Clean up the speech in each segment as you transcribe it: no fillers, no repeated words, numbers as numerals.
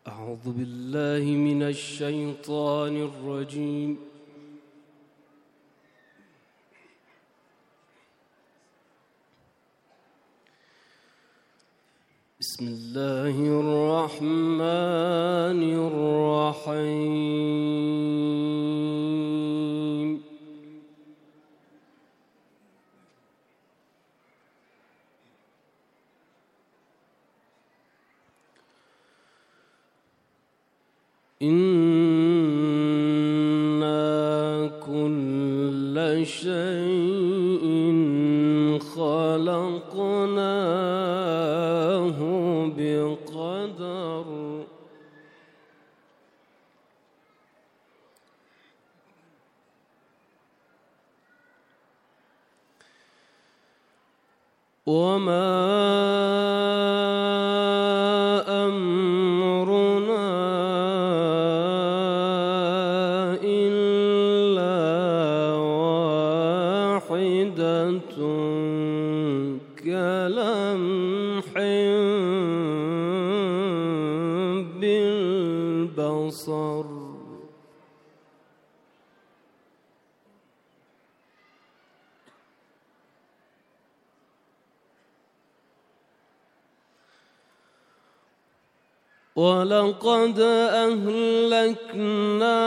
أعوذ بالله من الشيطان الرجيم. بسم الله الرحمن الرحيم. إنا كل شيء خلقناه بقدر وما أمرنا إلا واحدة كلمح بالبصر ولقد أهلكنا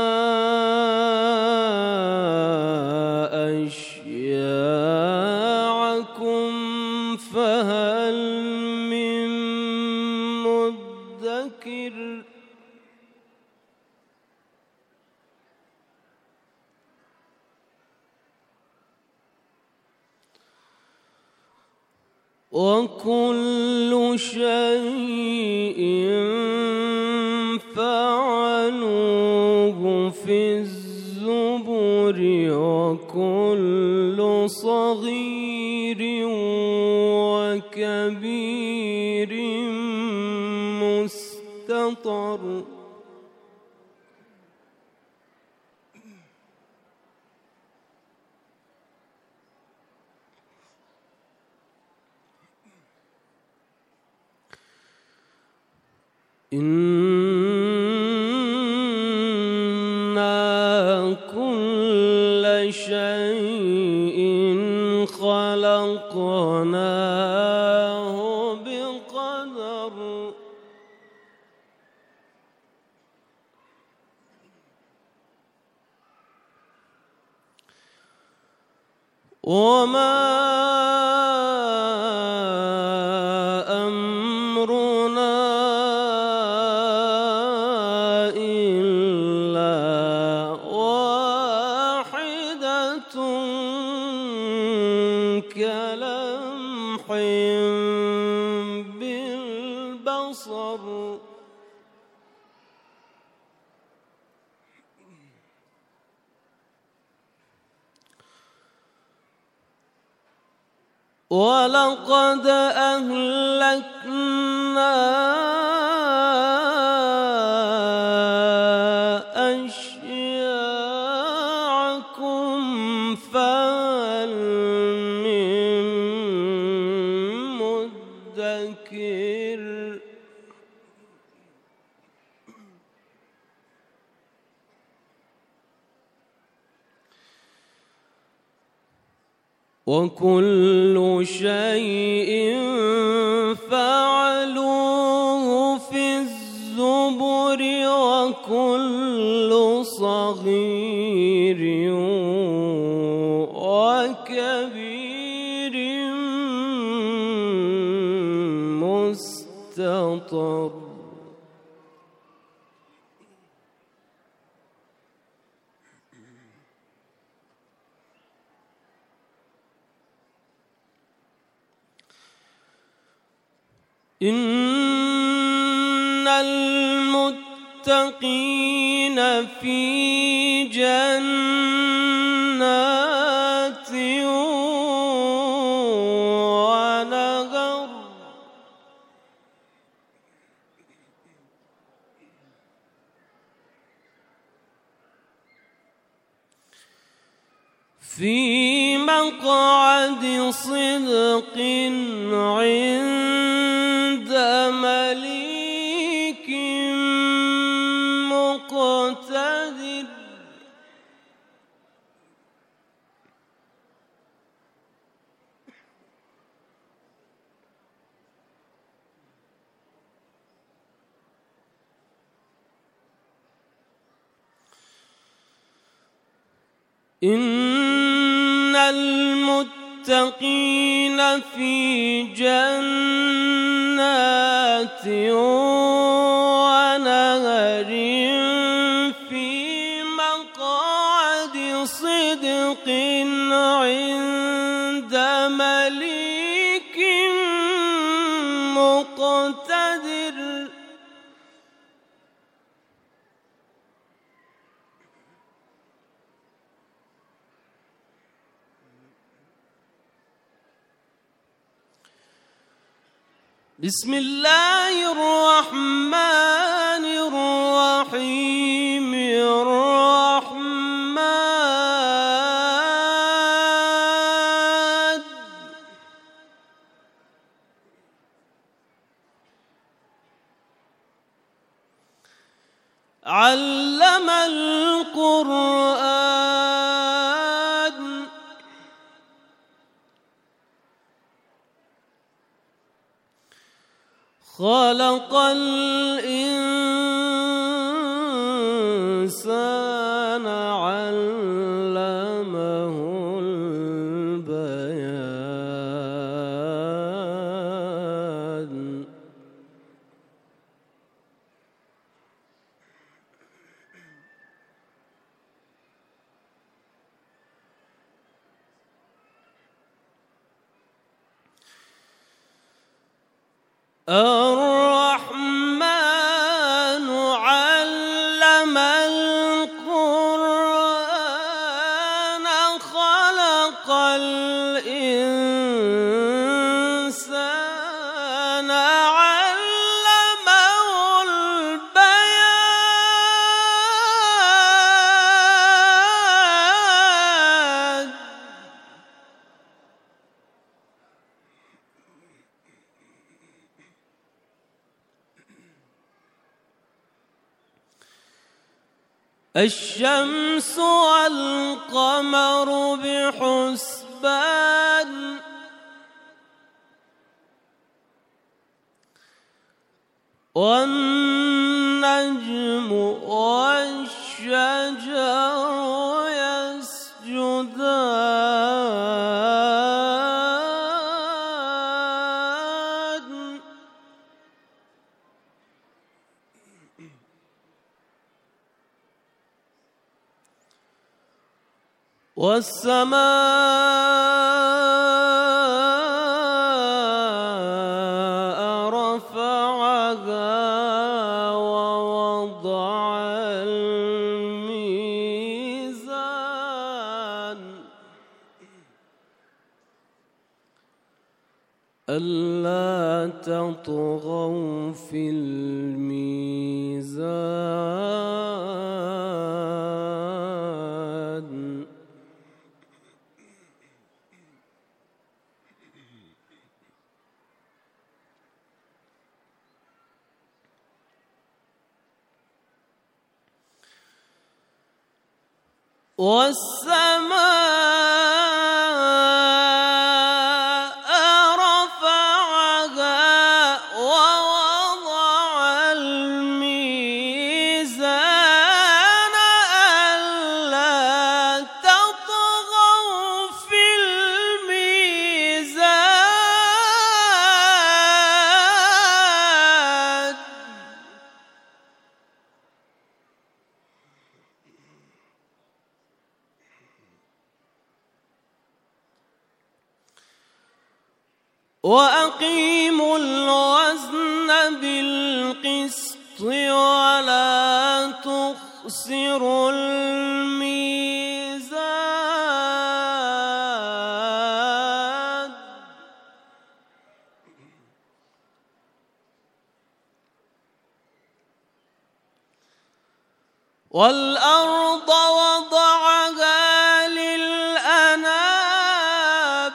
أشياعكم فهل من مدكر وكل شيء فعلوه في الزبر وكل صغير وكبير مستطر إنا كل شيء خلقناه بقدر وما أمرنا إلا واحدة كلمح بالبصر ولقد أهلكنا أشياعكم فهل من مدكر وكل شيء فعلوه في الزبر وكل صغير وكبير مستطر إن المتقين في جنات ونهر في مقعد صدق عند مليك إن المتقين في جنات ونهر في مقعد صدق عند مليك مقتدر. بسم الله الرحمن الرحيم. الرحمن علم القرآن خلق الإنسان علمه البيان. الرحمن علم القرآن خلق الإنسان علمه البيان. الشمس والقمر بحسبان والنجم والشجر يسجدان. والسماء رفعها ووضع الميزان ألا تطغوا في الميزان. والسماء رفعها ووضع الميزان ألا تطغوا في الميزان. وأقيموا الوزن بالقسط ولا تخسروا الميزان. والأرض وضعها للأنام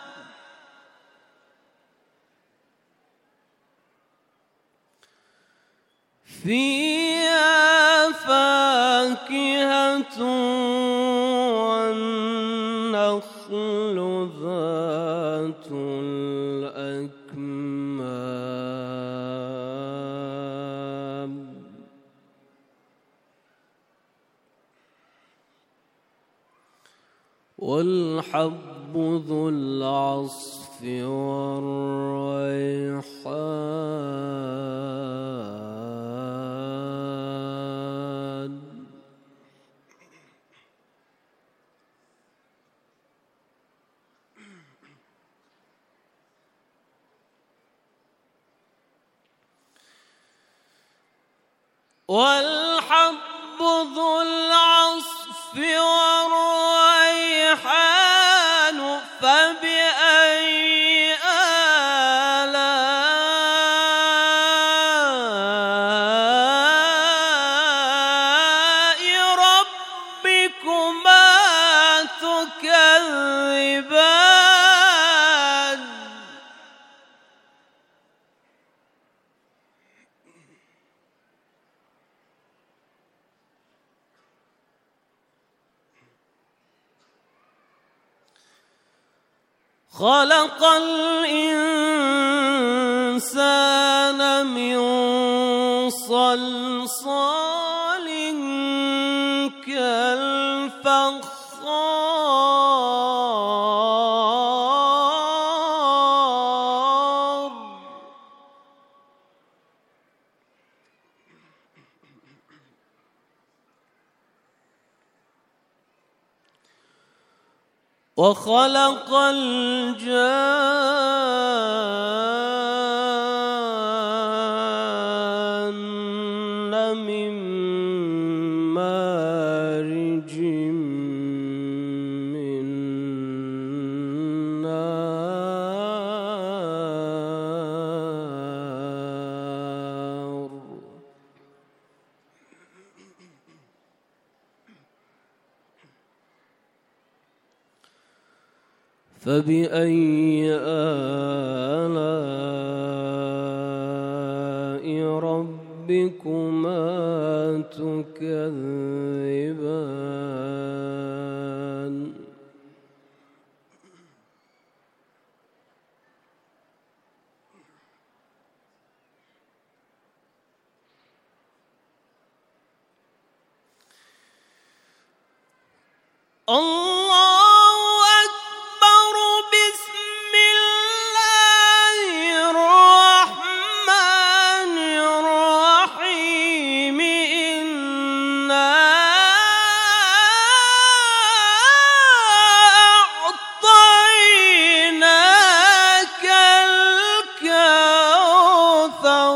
فيها فاكهة والنخل ذات الأكمام والحب ذو العصف والريحان والحب ذو العصف والريحان فبأي آلاء ربكما تكذبان خلق الإنسان من صلصال كالفخار وخلق الجان من مارج من نار فبأي آلاء ربكما تكذبان الله أكبر بسم الله الرحمن الرحيم إنا أعطيناك الكوثر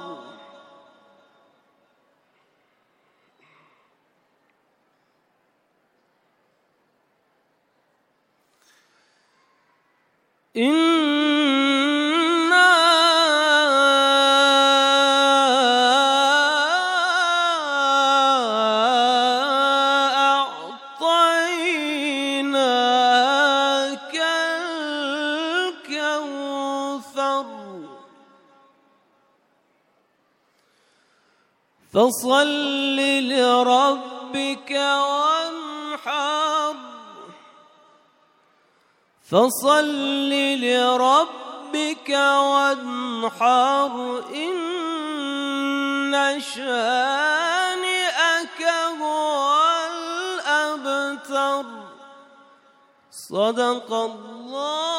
إنا أعطيناك الكوثر فصل لربك وانحر فصل لربك وانحر إن شانئك هو الأبتر صدق الله